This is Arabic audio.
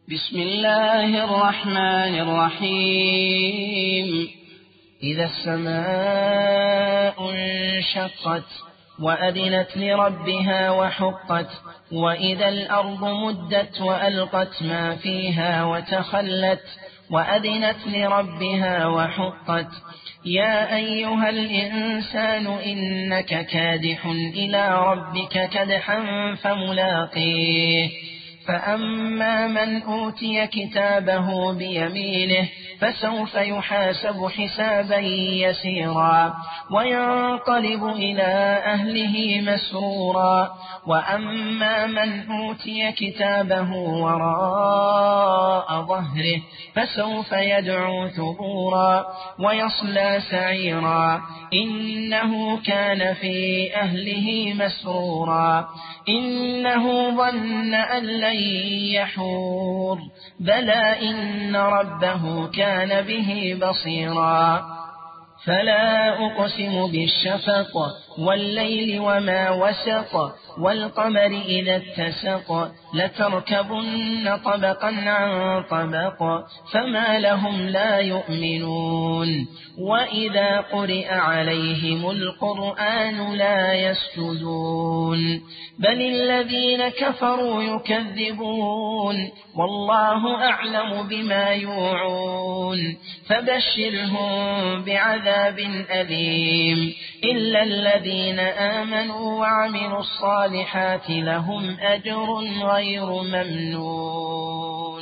بسم الله الرحمن الرحيم. إذا السماء انشقت وأذنت لربها وحقت وإذا الأرض مدت وألقت ما فيها وتخلت وأذنت لربها وحقت. يا أيها الإنسان إنك كادح إلى ربك كدحا فملاقيه. فأما من أوتي كتابه بيمينه فسوف يحاسب حسابا يسيرا وينقلب إلى أهله مسرورا. وأما من أوتي كتابه وراء ظهره فسوف يدعو ثبورا ويصلى سعيرا إنه كان في أهله مسرورا. إنه ظن أن لن يحور بلى إن ربه كان به بصيرا. فلا أقسم بالشفق والليل وما وسق والقمر إذا اتسق لتركبن طبقا عن طبق فما لهم لا يؤمنون. وإذا قرئ عليهم القرآن لا يسجدون بل الذين كفروا يكذبون والله أعلم بما يوعون. فبشرهم بعذاب أليم إلا الذين آمنوا وعملوا الصالحات لهم أجر غير ممنون.